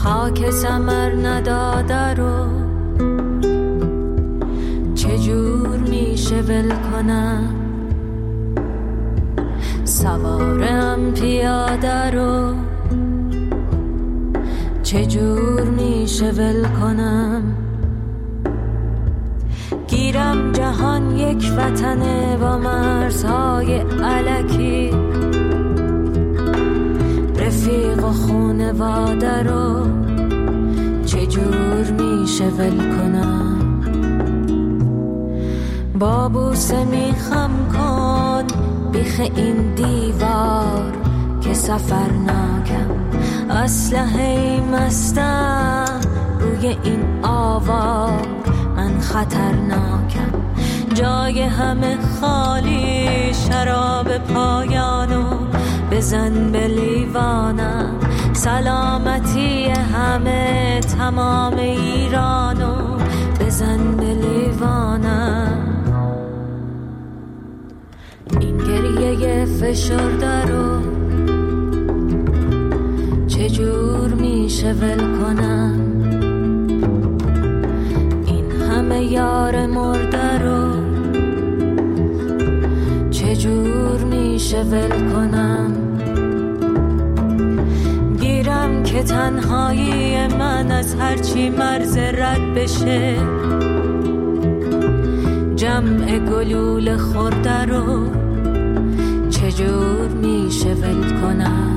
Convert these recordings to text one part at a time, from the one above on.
خاک ثمر نداده رو چجور میشه ول کنم؟ سوارم پیاده رو چجور میشه ول کنم؟ گیرم جهان یک وطنه با مرزهای الکی، رفیق و خونواده رو چجور میشه ول کنم؟ با بوسه میخم کن بیخ این دیوار که سفر ناکم، اسلحه مستم روی این آوار، من خطرناکم. جای همه خالی، شراب پایانو بزن به لیوانم، سلامتی همه تمام ایرانو بزن به لیوانم. این گریه فشرده رو چجور میشه ول کنم؟ این همه یار مرده رو چجور میشه ول کنم؟ گیرم که تنهایی من از هرچی مرز رد بشه، جمع گلول خورده رو چجور میشه ول کنم؟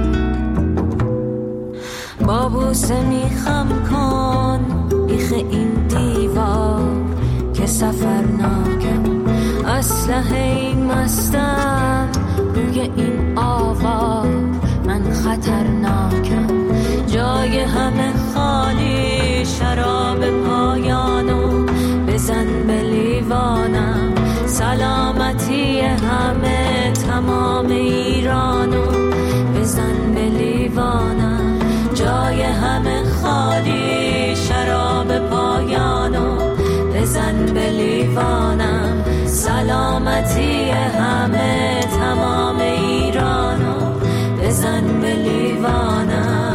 با بوسه میخم کن بیخ این دیوار که سفر ناکم، اسلحه مستم روی این آوار، من خطرناکم. جای همه خالی، شراب پایانو بزن به لیوانم، سلامتی همه تمام ایرانو بزن به لیوانم. جای همه خالی، شراب پایانو بزن به لیوانم، سلامتی همه تمام ایرانو بزن به لیوانم.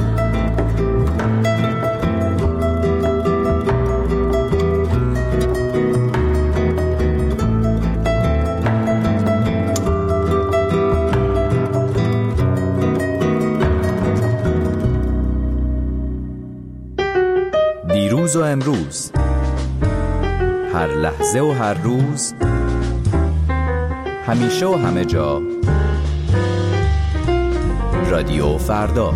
دیروز و امروز، هر لحظه و هر روز، همیشه و همه جا، رادیو فردا.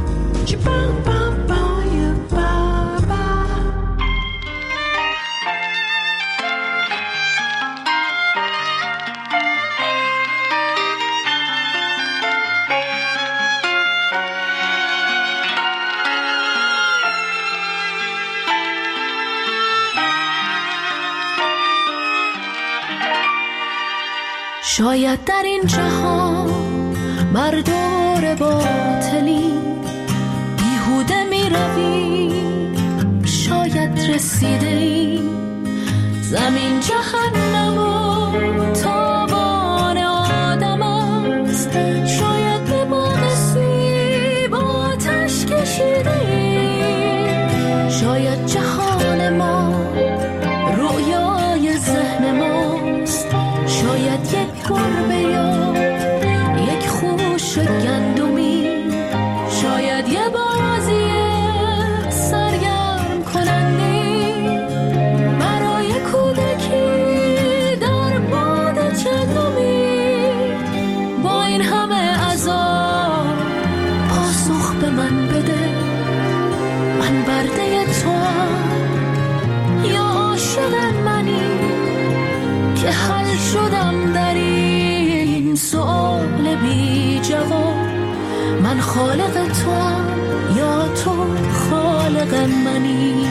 شاید در این جهان بر دور باطلی بیهوده می روی، شاید رسیده ای زمین جهنم و تابان آدم است، شاید به باغ سیب آتش کشیده ای، شاید جهان ما رویای ذهن ماست، شاید یک گربه یا یک خوش گندمی، شاید یه بازی سرگرم کننده برای کودکی در باد چندمی. با این همه عذاب پاسخ به من بده، من برده توام یا عاشق منی که حل شدم در این سؤال بی جواب. من خالق توام یا تو خالق منی؟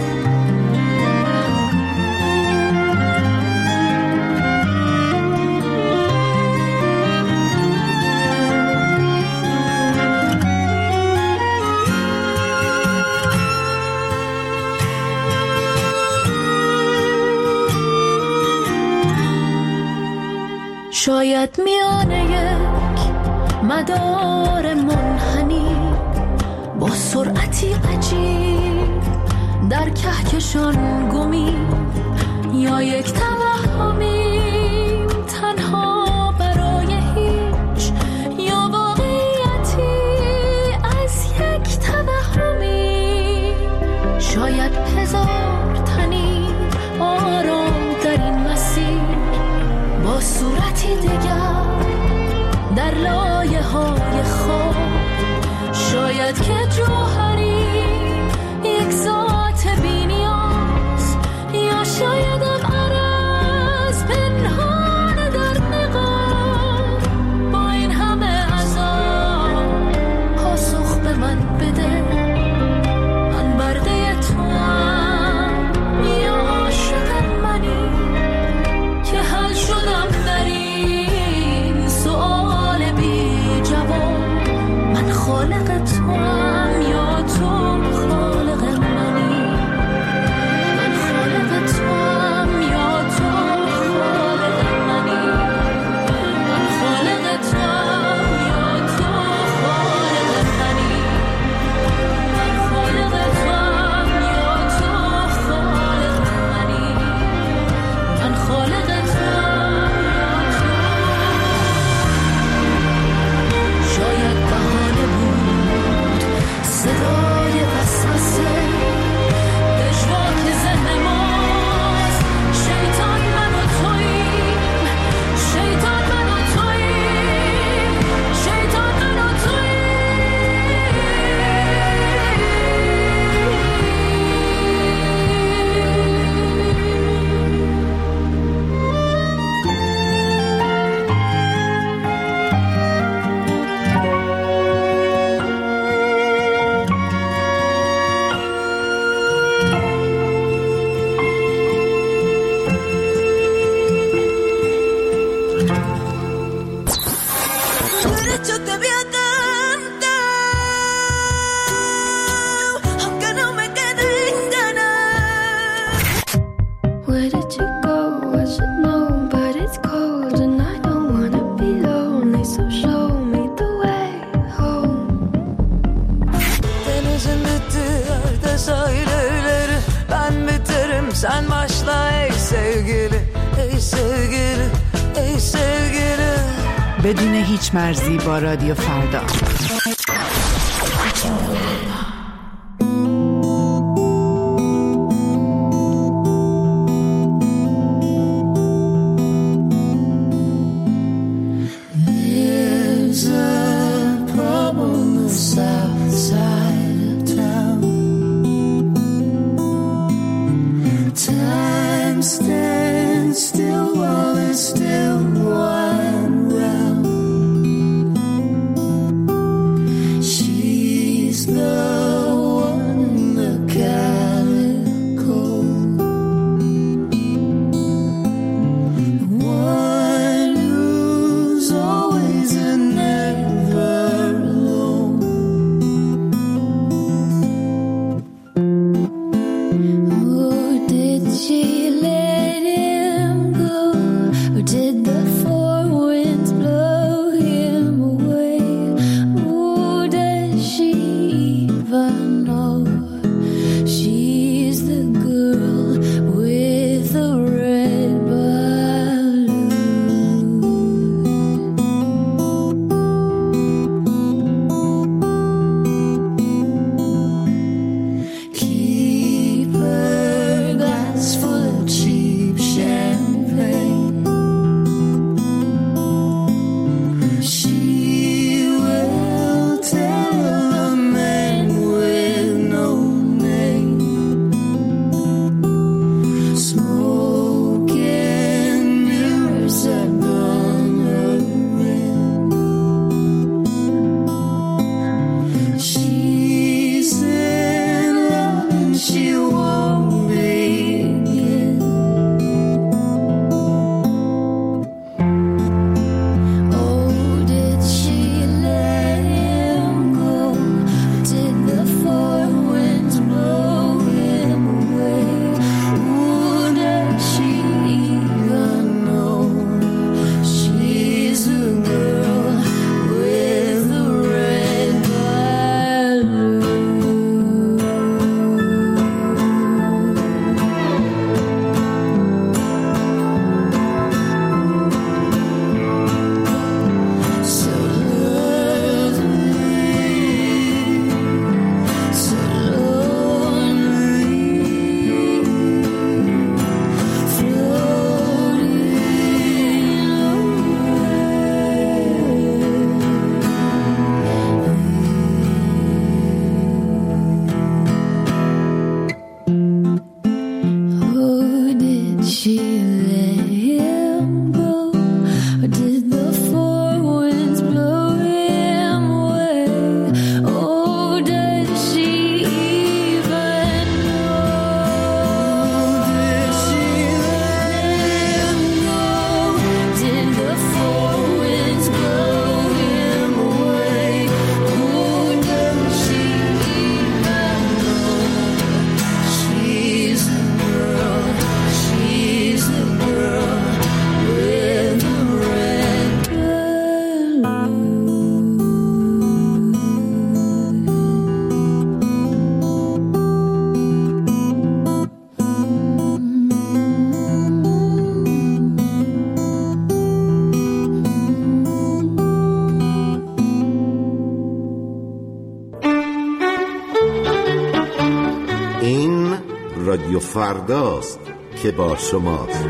شاید میانه یک مدار منحنی با سرعتی عجیب در کهکشان گمی، یا یک توهمی تنها برای هیچ، یا واقعیتی از یک توهمی. شاید هزار تنی آرام در این مسیر با صورتی دیگر در لایه های خواب. شاید که جوهری یک ذات بی نیاز، یا شایدم عرض پنهان در نقاب. با این همه عذاب پاسخ به من بده، من برده توام یا عاشق منی که حل شدم در این سؤال بی جواب. من خالق توام یا تو خالق منی، من خالق توام یا تو خالق منی، من خالق توام یا تو خالق منی، من خالق توام یا تو خالق منی، من خالق توام یا تو. شاید بهانه بود صدای وسوسه، پژواک ذهن ماست. شیطان من و توییم، شیطان من و توییم، شیطان من و Yo te voy a cantar, aunque no me queden ganas. Where did you go? I should know, but it's cold and I don't wanna be lonely, so show me the way home. Denizin bittiği yerde sahilleri, ben biterim sen başla ey sevgili, ey sevgili, ey sevgili. بدون هیچ مرزی با رادیو فردا. There's a problem on the south side of town. Time stands still while there's still one round. She's the one in the calico, the one who's always and never alone. Oh, did she let him go, or did the four winds blow him away? Oh, does she even know she's the girl with the red balloon? Keep her glass full of cheap champagne. She will tell the man with رادیو فرداست که با شماست.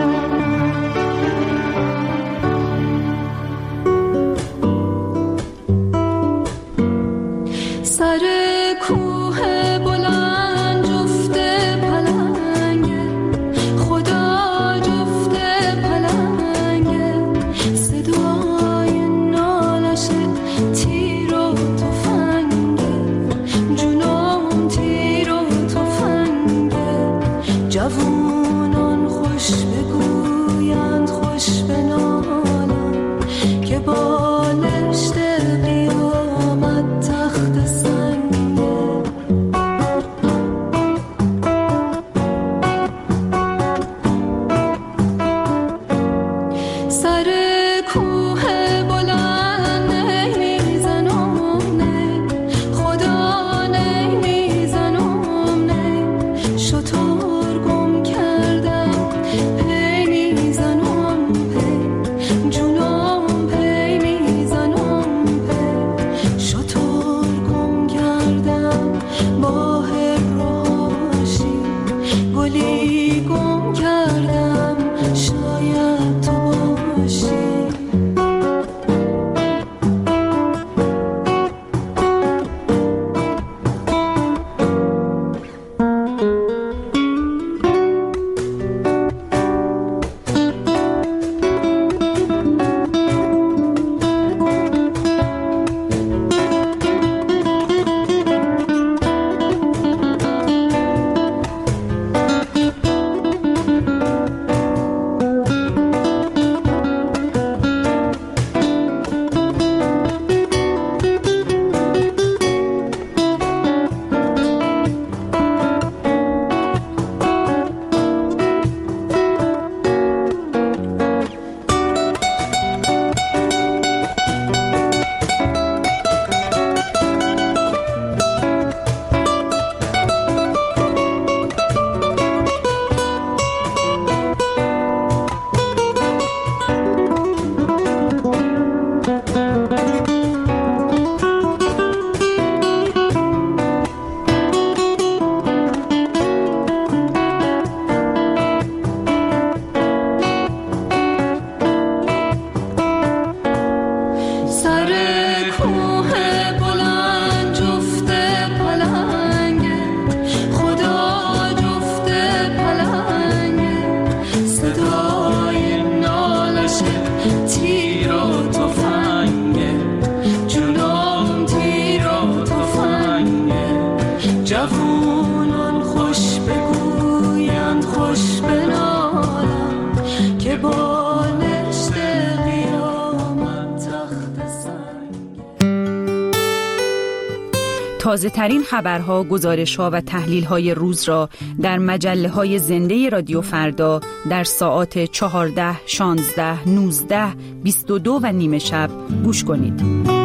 تازه ترین خبرها، گزارش‌ها و تحلیل‌های روز را در مجله‌های زنده رادیو فردا در ساعات 14، 16، 19، 22 و نیم شب گوش کنید.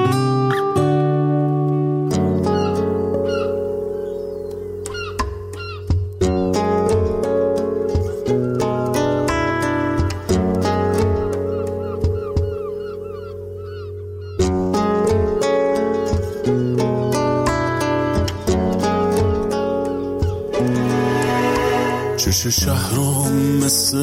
چه شهرام مثل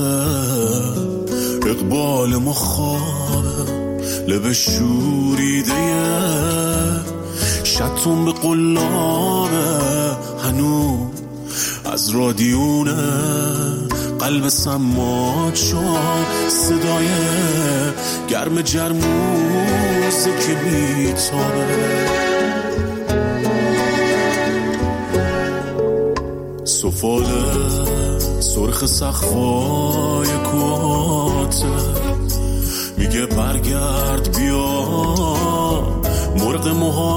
اقبال مخابه، لب شوریده شتون به قلابه، هنو از رادیونه قلب سماج شد، صدای گرم جرموزه که میتابه، سفاله سرخ سقفای کوته، میگه برگرد بیا مرغ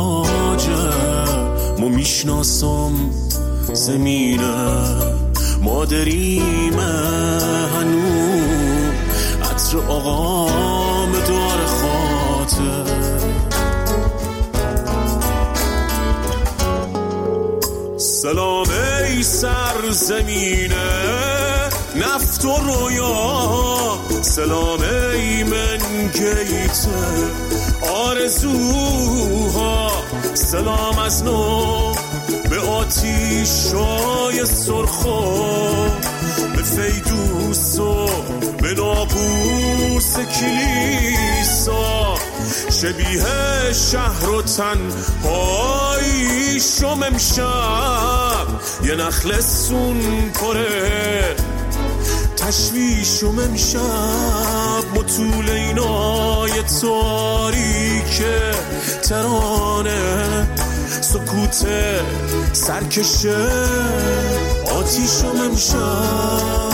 مهاجر، ما میشناسم زمینه مادریمه، هنو عطر آقام دار خاطر، سلام ای سرزمینه نفت و رویا، سلام ای منگیت آرزوها، سلام از نو به آتیشای سرخو، به فیدوس و به ناقوس کلیسا، شبیه شهر و تنهایی شم امشب، یه نخل سون پره تشویشم امشب، مطول اینای تاریک ترانه، سکوت سرکشه آتیشم امشب.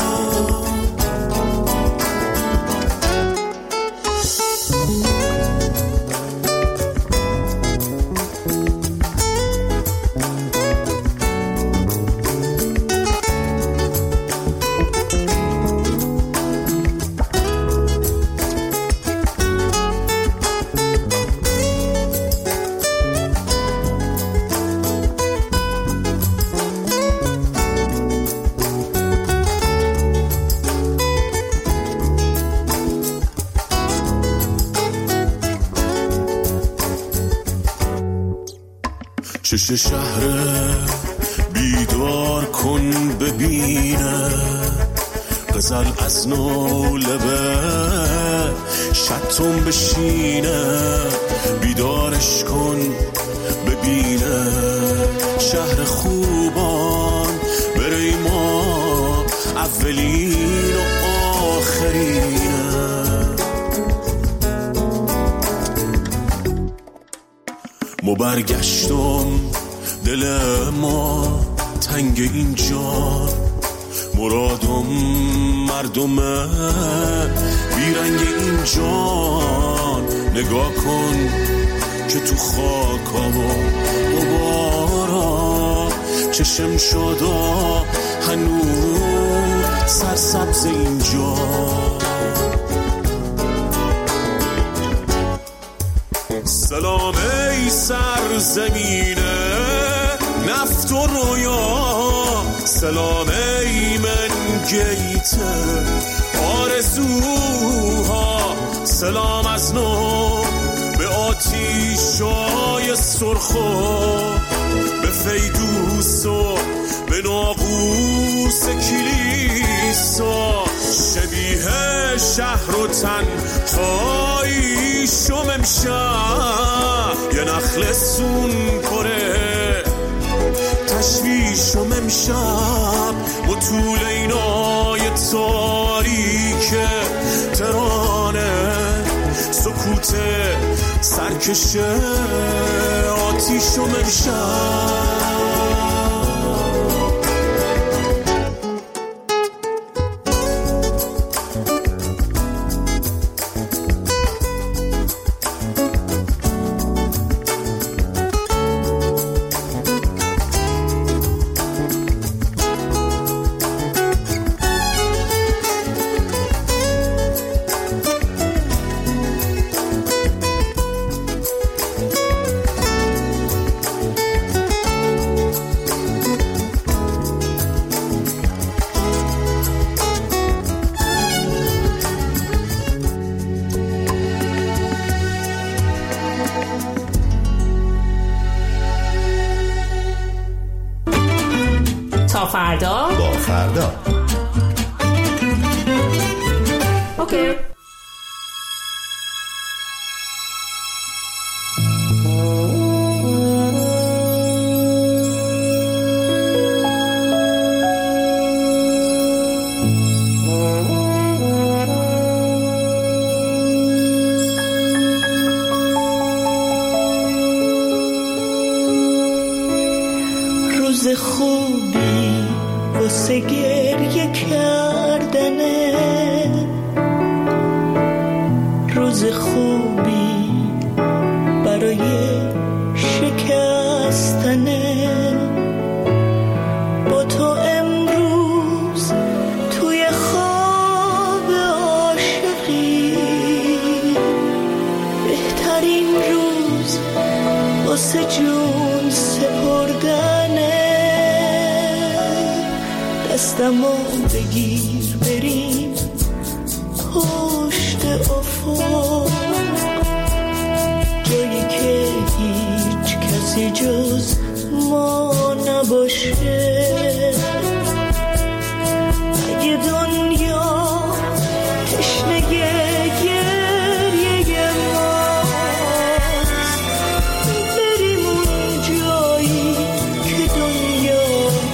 چش شهر بیدار کن ببینه، غزل از نو لبه شتم بشینه، بیدارش کن ببینه، شهر خوبان بره ما اولین و آخرینه. ما برگشتم دل ما تنگ اینجا، مرادم مردمه بیرنگ اینجا، نگاه کن که تو خاکا و غبارا چشم شدا هنوز سرسبز اینجا. سلام ای سرزمینه نفت و رویا، سلام ای من گیت آرزوها، سلام از نو به آتیشای سرخو، به فیدوس و به ناقوس کلیسا، شبیه شهر و تنهایی شم امشب، یه نخل سون پره تشویشم امشب، مطول اینای تاریک ترانه، سکوت سرکشه آتیشم امشب. تا فردا با فردا. اوکی. روز خوبی واسه گریه کردنه، روز خوبی برای شکستنه، با تو امروز توی خواب عاشقی، بهترین روز واسه جون سپردنه، دستمو بگیر بریم پشت افق، جایی که هیچ کسی جز ما نباشه، اگه دنیا تشنه گریه ماست، بریم اون جایی که دنیا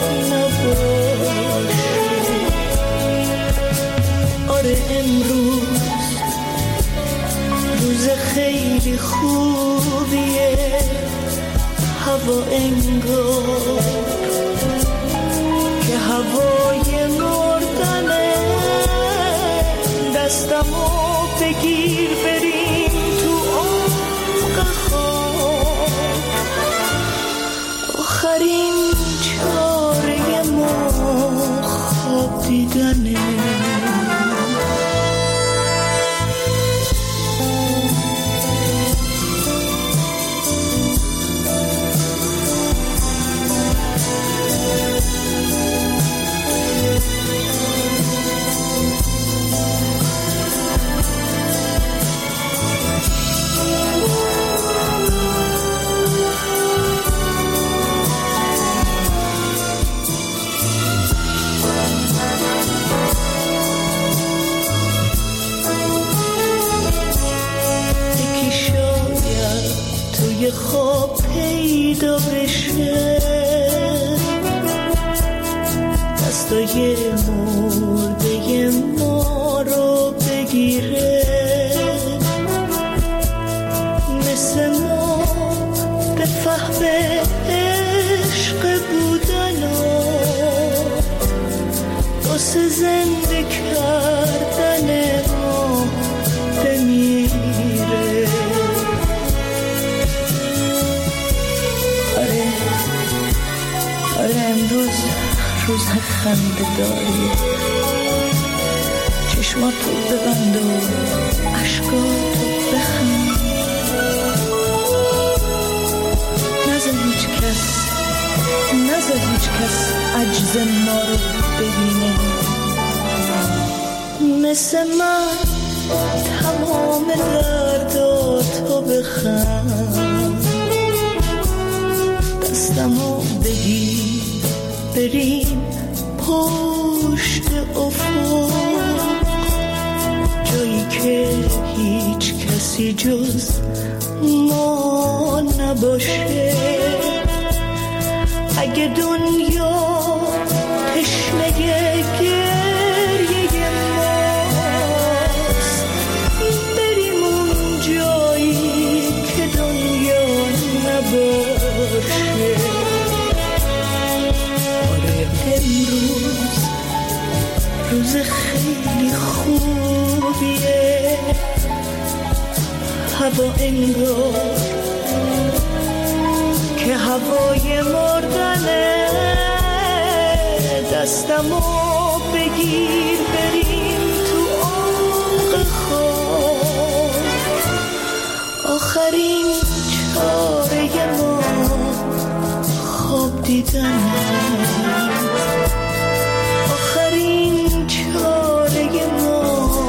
نباشه. آره امروز روز خیلی خوبیه، هوا انگار که هوای مردنه، دستمو بگیر بریم تو عمق خواب، آخرین چاره ما خواب دیدنه. خواب پیدا بشه، دستای مرده ما رو بگیره، مثل ما به فهم عشق بودن و واسه زنده کردن ما بمیره. آره امروز روز خنده داریه، چشماتو ببند و عشقاتو بخند، نذار هیچ کس عجز ما رو ببینه، مثل من تمام درداتو بخند، دستمو بگیر بریم پشت افق، جایی که هیچ کسی جز ما نباشه، اگه دنیا تشنه گریه ماست، بریم اون جایی که دنیا نباشه. امروز روز خیلی خوبیه، هوا انگار که هوای مردنه، دستمو بگیر بریم تو عمق خواب، آخرین چاره ما خواب دیدنه، آخرین چاره ما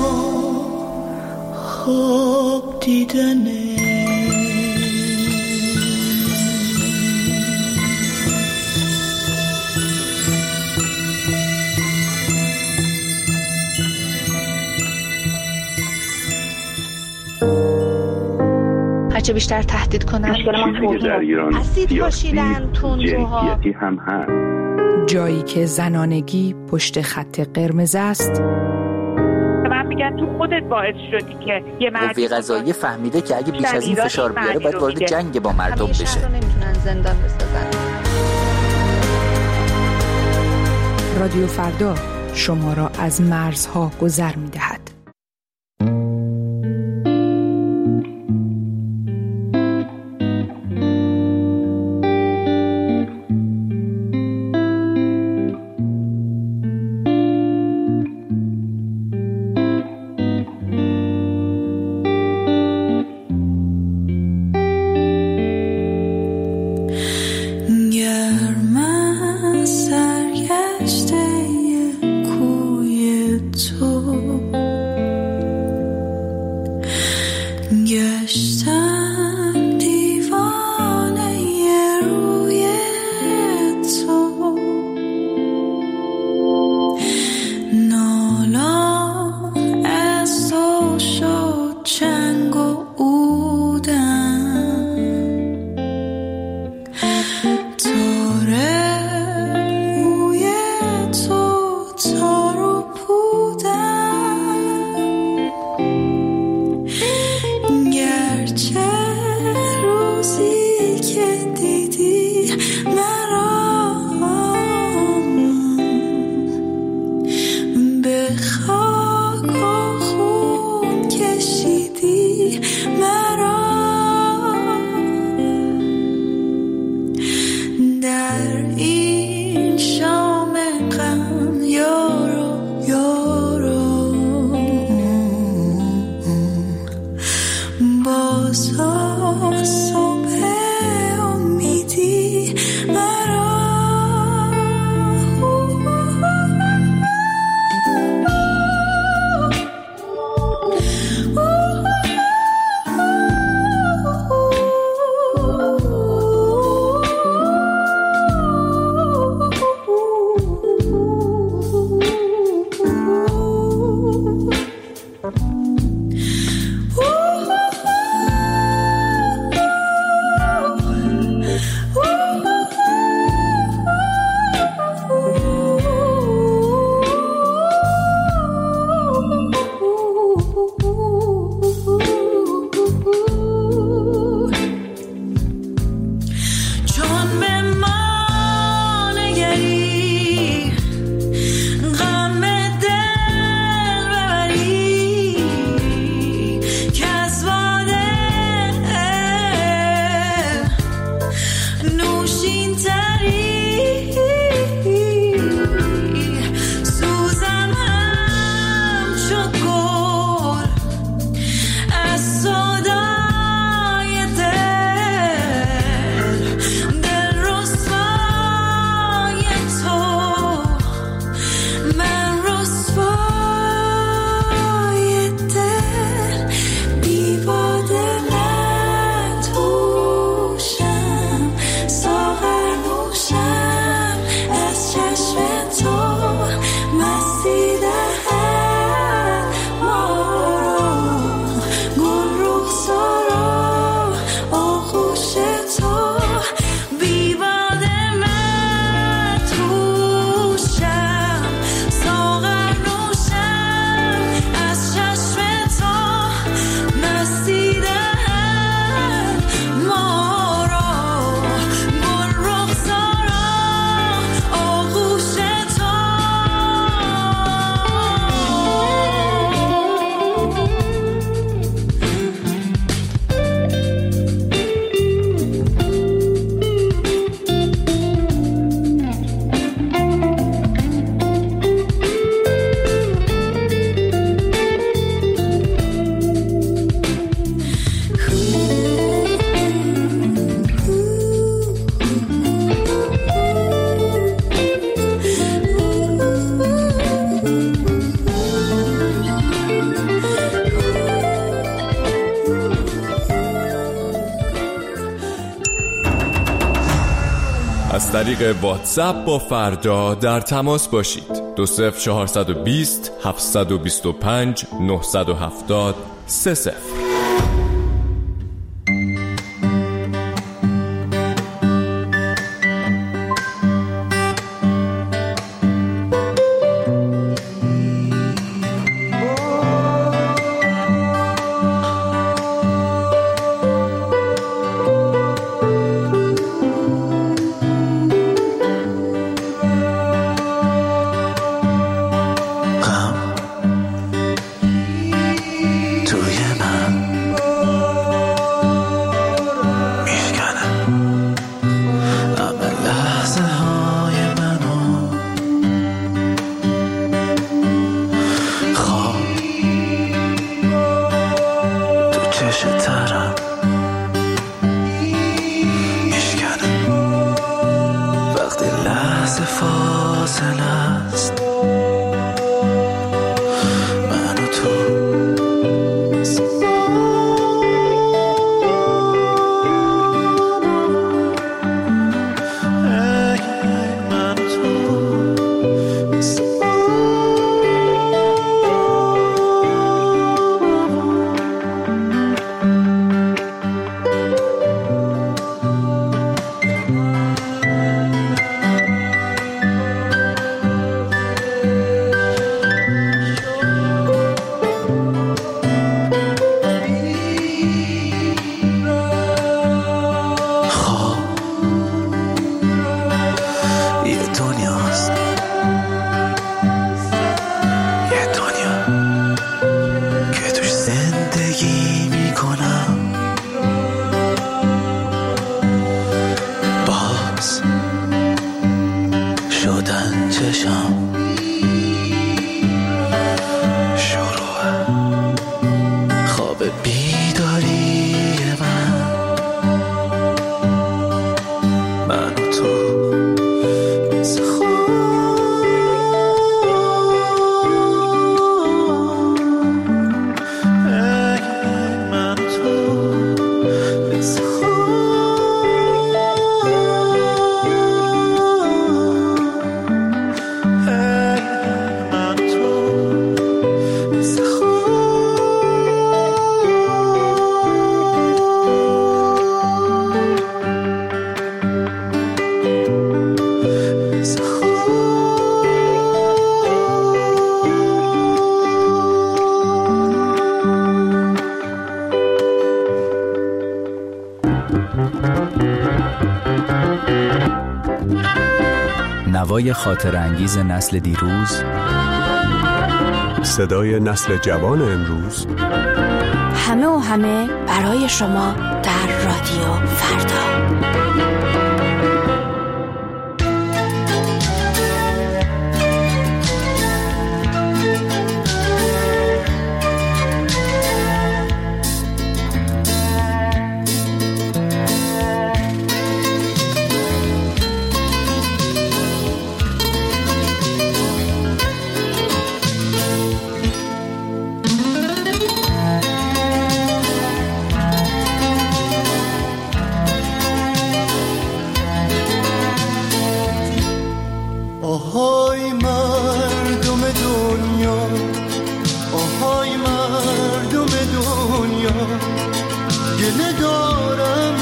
خواب دیدنه. هرچه بیشتر تهدید کنن چیزی که در ایران سیاسی جنسیتی هم هست، جایی که زنانگی پشت خط قرمز است. من میگم تو خودت باعث شدی که یه قوه قضاییه فهمیده که اگه بیش از این فشار بیاره باید وارد جنگ با مردم بشه. همیشه نمیتونن زندان بسازن. رادیو فردا شما را از مرزها گذر می‌دهد. سرگشته کوی تو از طریق واتساپ با فردا در تماس باشید. 20420 725 970 30. نوای خاطر انگیز نسل دیروز، صدای نسل جوان امروز، همه و همه برای شما در رادیو فردا. آهای مردم دنیا، آهای مردم دنیا، گله دارم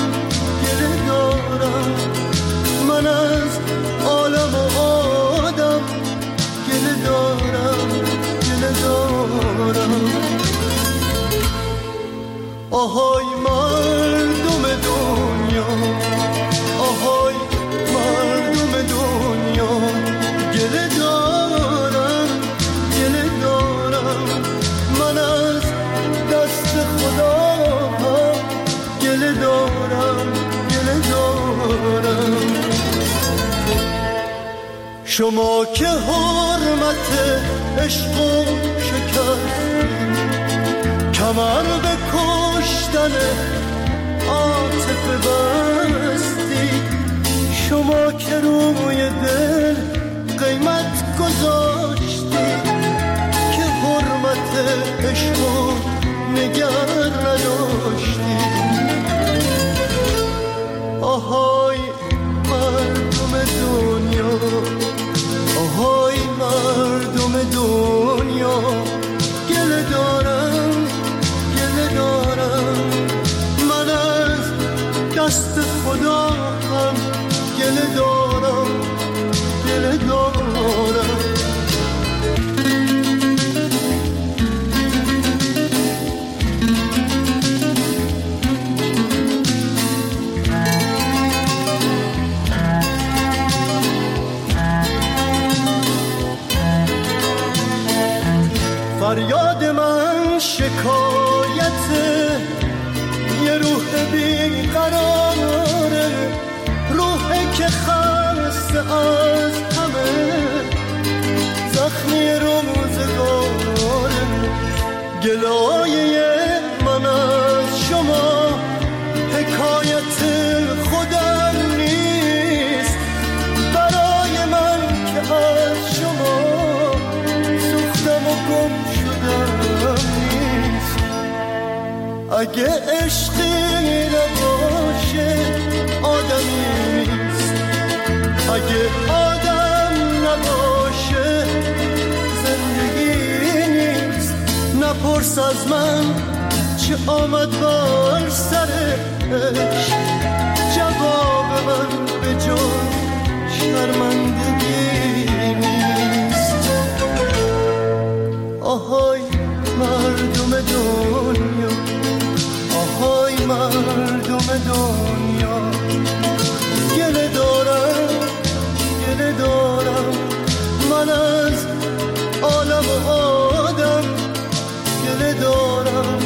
من از عالم و آدم، گله دارم آهای مردم دنیا، آهای مردم دنیا، گله دارم من از دست خدا، گله دارم شما که حرمت عشق و شکستید، کمر به کشتن عاطفه بستید، شما که روی دل قیمت گذاشتید، که حرمت عشق و نگر نداشتید. آهای مردم فریاد من شکایت یه روح بیقراره، روحی که خسته از همه زخمی روزگاره. گلایه من از شما حکایت خودم نیست، برای من که از شما سوختم و گم شدم نیست. اگه عشقی نباشه آدمی نیست، اگه آدم نباشه زندگی نیست. نپرس از من چه آمد بر سرش، جواب من به جز شرمندگی نیست. آهای مردم دنیا، آهای مردم دنیا، گله دارم من از عالم و آدم، گله دارم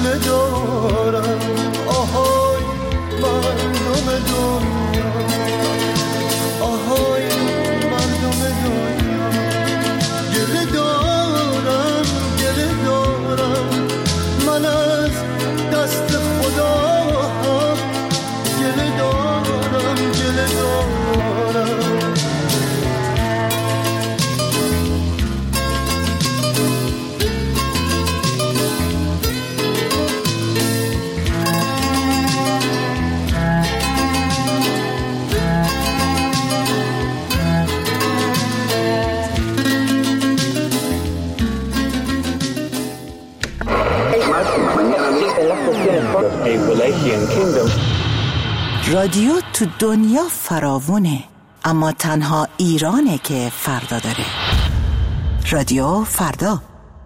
آهای مردم دنیا، آهای مردم دنیا، گله دارم من از دست خدا هم، گله دارم رادیو تو دنیا فراوونه، اما تنها ایرانه که فردا داره. رادیو فردا.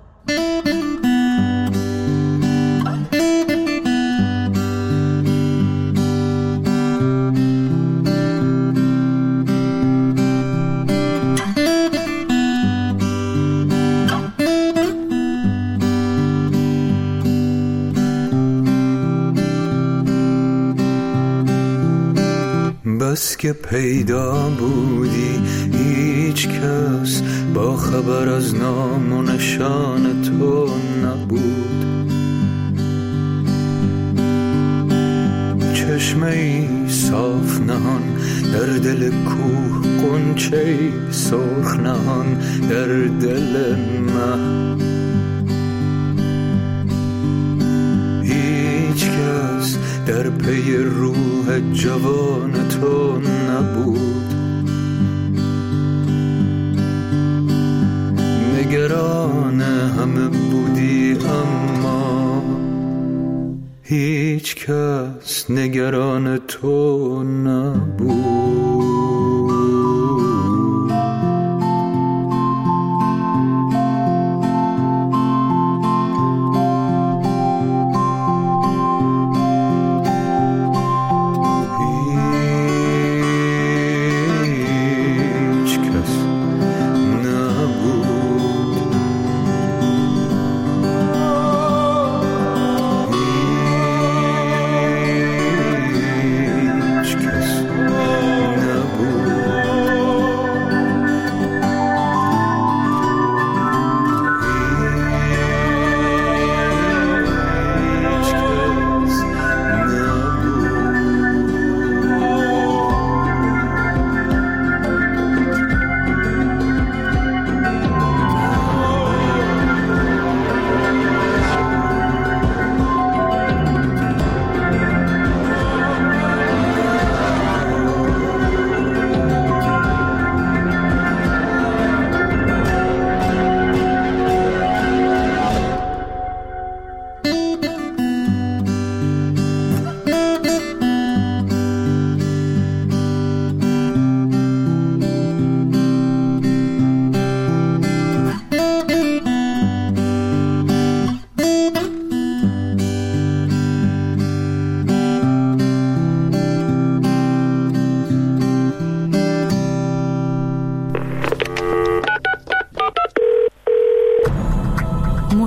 بس که پیدا بودی هیچ کس با خبر از نام و نشان تو نبود. چشمه ای صاف نهان در دل کوه، غنچه ای سرخ نهان در دل مه. هیچ کس در پی روح جوان تو نبود. نگران همه بودی اما هیچ کس نگران تو نبود.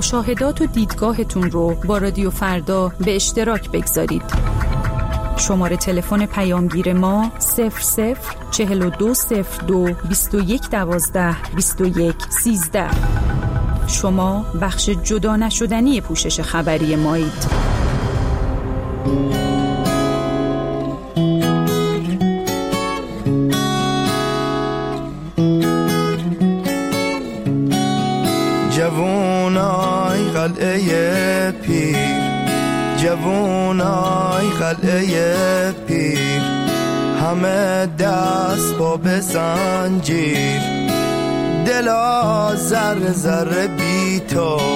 مشاهدات و دیدگاهتون رو با رادیو فردا به اشتراک بگذارید. شماره تلفن پیامگیر ما 004202 2112 2113. شما بخش جدا نشدنی پوشش خبری مایید. جوونای قلعه پیر، جوونای قلعه پیر، همه دست با به زنجیر، دلا ذره ذره بیتاب،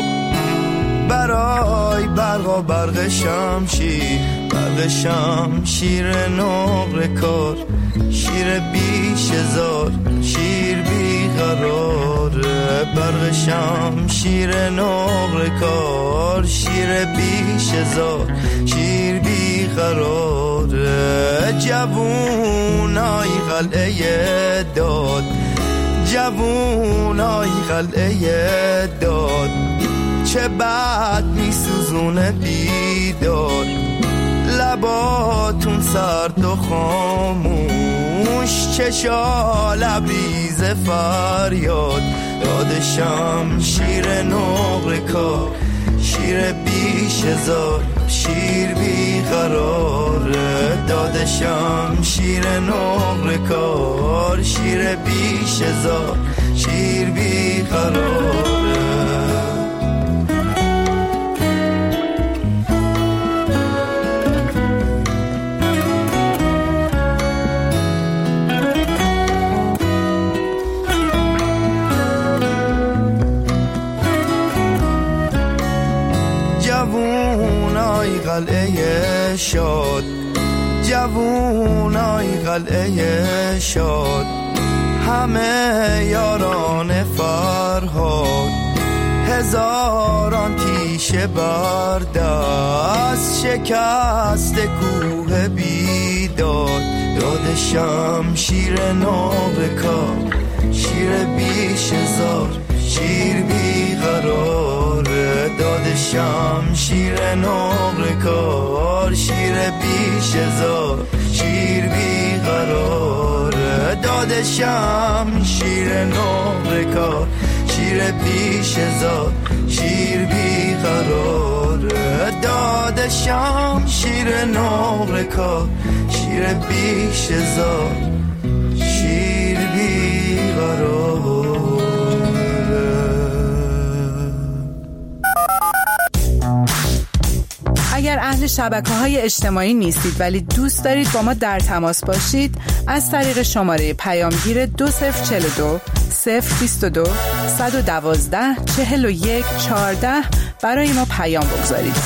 برای برق و برق شمشیر، برق شمشیر نقر کار، شیر بیش هزار، شیر بیقراره، برق شمشیر نقر کار، شیر بیش هزار، شیر بیقراره. جوونای قلعه داد، جوونای قلعه داد، چه بد میسوزونه بیداد، لباتون سرد و خاموش، چشا لبریز فریاد، داد شمشیر نقر کار، شیر بیش هزار، شیر بیقراره، داد شمشیر نقر کار، شیر بیش هزار، شیر بیقراره. جوونای قلعه شاد، جوونای قلعه شاد، همه یاران فرهاد، هزاران تیشه بردست، شکست کوه بیداد، داد شمشیر نقر کار، شیر بیش هزار، شیر بیقراره، داد شمشیر نقر کار، شیر بیش هزار، شیر بیقراره، داد شمشیر نقر کار، شیر بیش هزار، شیر بیقراره، داد شمشیر نقر کار، شیر بیش هزار، شیر بیقراره. اگر اهل شبکه‌های اجتماعی نیستید ولی دوست دارید با ما در تماس باشید، از طریق شماره پیامگیر 2042 022 112 41 14 برای ما پیام بگذارید.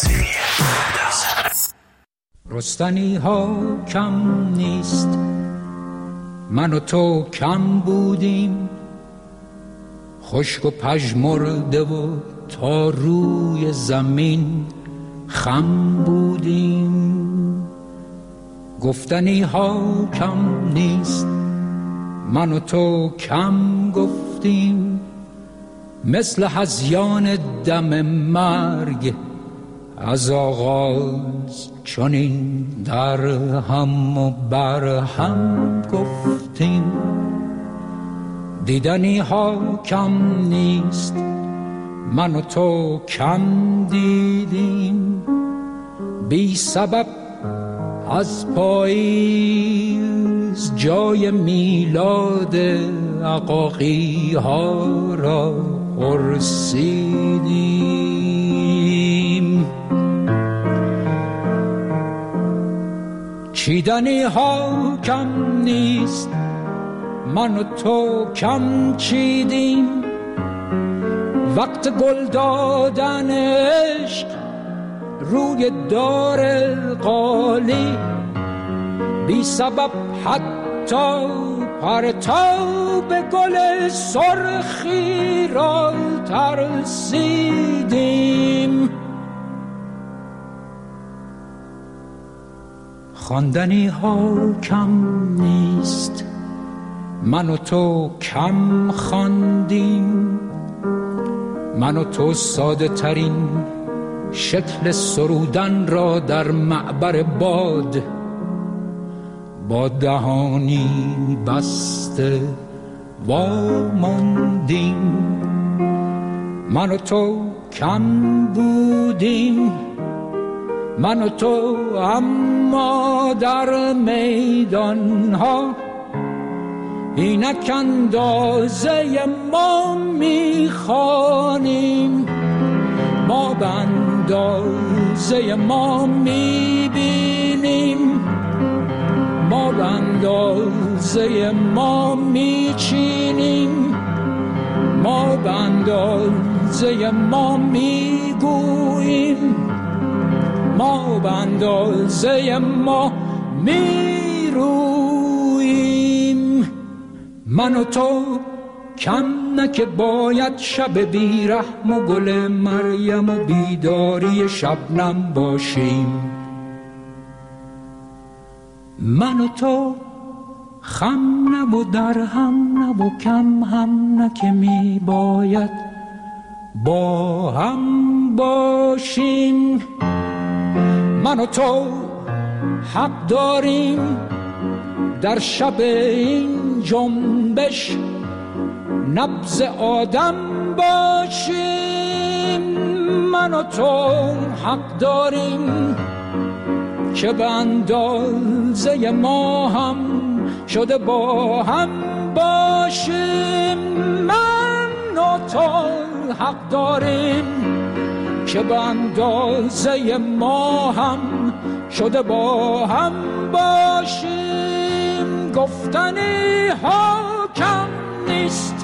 رستنی ها کم نیست، من و تو کم بودیم، خشک و پژمرده و تا روی زمین خم بودیم. گفتنی ها کم نیست، من و تو کم گفتیم، مثل هذیان دم مرگ از آغاز چنین در هم و بر هم گفتیم. دیدنی ها کم نیست، من و تو کم دیدیم، بی سبب از پاییز جای میلاد عقاقی ها را پرسیدیم. چیدنی ها کم نیست، من و تو کم چیدیم، وقت گل دادن عشق روی دار القالی، بی سبب حتی پرتاب گل سرخی را ترسیدیم. خواندنی ها کم نیست، من و تو کم خواندیم، من و تو ساده ترین شکل سرودن را در معبر باد با دهانی بسته واماندیم. من و تو کم بودیم، من و تو، اما در میدان ها اینک اندازه ما میخوانیم. ما به اندازه ما میبینیم، ما به اندازه ما میچینیم، ما به اندازه ما میگوییم، ما به اندازه ما میرویم. من و تو کم نه که باید شب بیرحم و گل مریم و بیداری شبنم باشیم. من و تو خم نه و در هم نه و کم هم نه که می باید با هم باشیم. من و تو حق داریم در شب این جنبش نبض آدم باشیم. من و تو حق داریم که به اندازه ما هم شده با هم باشیم. من و تو حق داریم که به اندازه ما هم شده با هم باشیم. گفتنی ها کم نیست.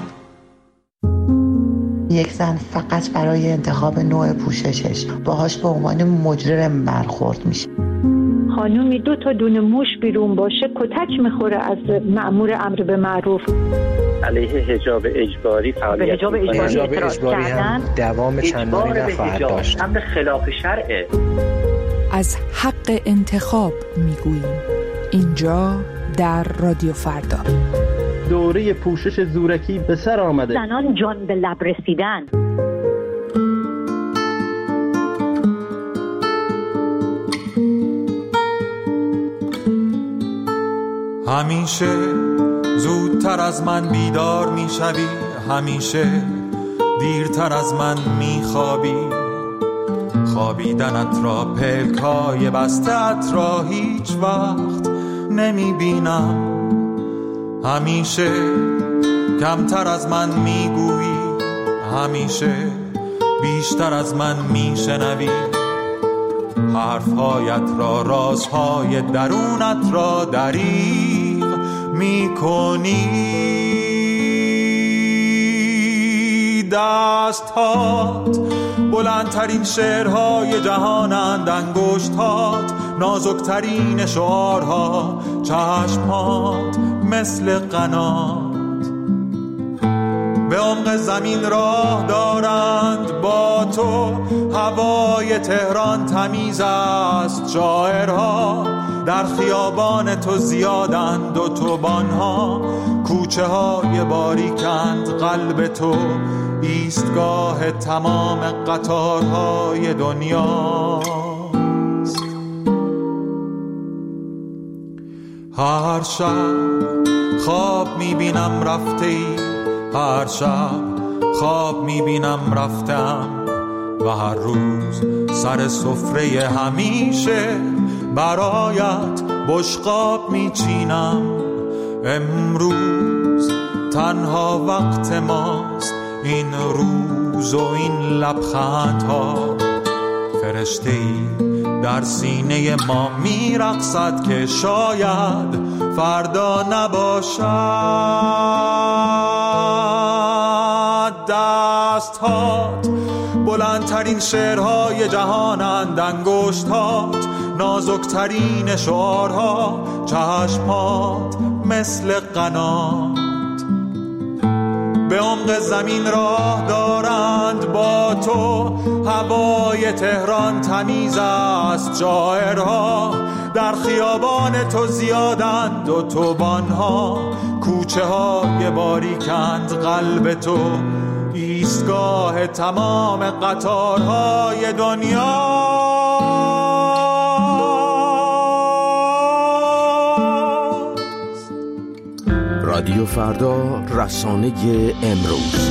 یک زن فقط برای انتخاب نوع پوششش باهاش به عنوان مجرم برخورد میشه. خانومی 2 تا دونه موش بیرون باشه کتک میخوره از مأمور امر به معروف. علیه حجاب اجباری فعالیت حجاب اجباری هم دوام چندانی نخواهد داشت. امر خلاف شرعه. از حق انتخاب میگوییم اینجا در رادیو فردا. دوره پوشش زورکی به سر آمده. زنان جان به لب رسیدن. همیشه زودتر از من بیدار میشوی، همیشه دیرتر از من میخوابی. خوابیدنت را، پلکای بسته‌ات را هیچ وقت نمیبینم. همیشه کمتر از من میگویی، همیشه بیشتر از من میشنوی. حرفهایت را، رازهای درونت را دریغ میکنی. دستهات بلندترین شعرهای جهانند، انگشتهات نازکترین شعارها، چشمهات مثل قنات به عمق زمین راه دارند. با تو هوای تهران تمیز است، شاعرها در خیابان تو زیادند، و توبانها کوچه های باریکند. قلب تو ایستگاه تمام قطارهای دنیاست. هر شب خواب میبینم رفته ای، هر شب خواب میبینم رفتم، و هر روز سر سفره همیشه برایت بشقاب میچینم. امروز تنها وقت ماست، این روز و این لبخندها. فرشته‌ای در سینه ما میرقصد که شاید فردا نباشد. دستهات بلندترین شعرهای جهانند، انگشتهات نازکترین شعارها، چشمهات مثل قنات به عمق زمین راه دارند. با تو هوای تهران تمیز است، شاعرها در خیابان تو زیادند، و توبانها کوچه های باریکند. قلب تو ایستگاه تمام قطارهای دنیا. رادیو فردا، رسانه امروز.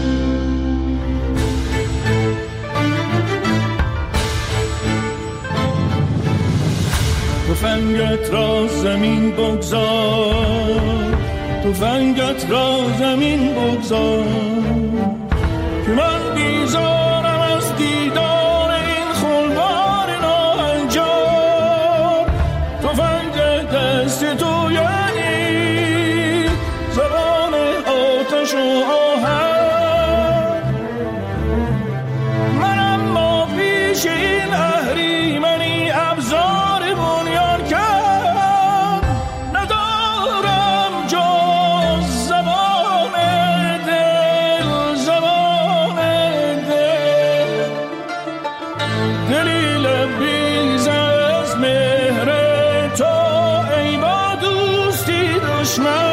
تفنگت را زمین بگذار، تفنگت را زمین بگذار، که من بیزارم از دیدار این خلوار ناهنجار. تفنگ دست تو یعنی زبان آتش و آهن، من اما پیش این اهریمنی ابزار بنیان کرد ندارم جز زبان دل، زبان دل، دلی لبریز از مهر تو ای با دوستی دشمن.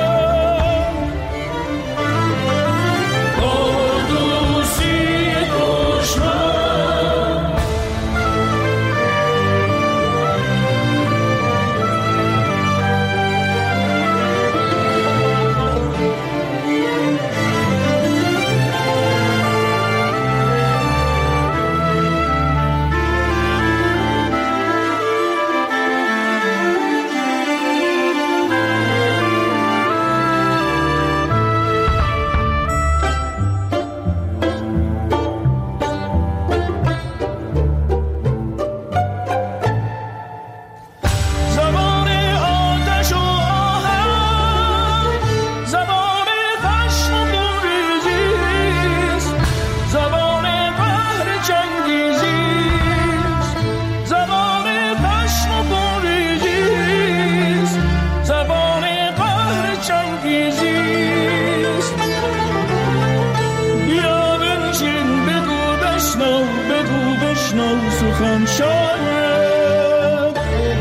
سخن شاید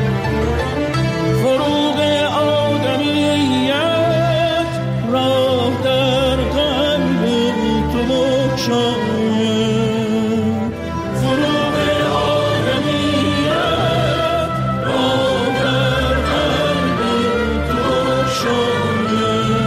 فروغ آدمیت راه در قلب تو بگشاید، فروغ آدمیت راه در قلب تو بگشاید.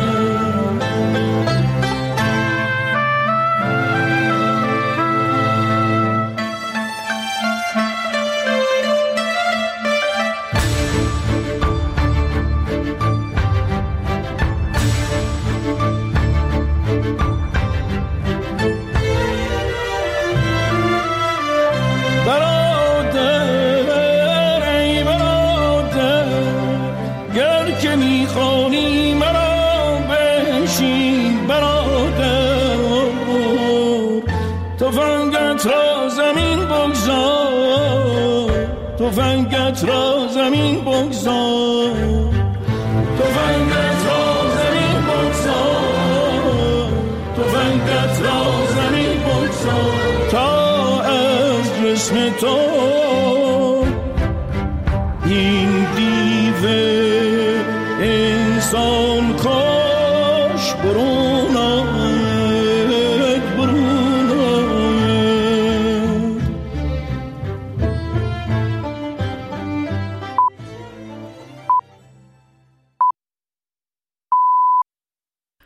تفنگت را زمین بگذار، تفنگت را زمین بگذار، تفنگت را زمین بگذار، تفنگت را زمین بگذار، تا از جسم تو این دیو انسان کاش برون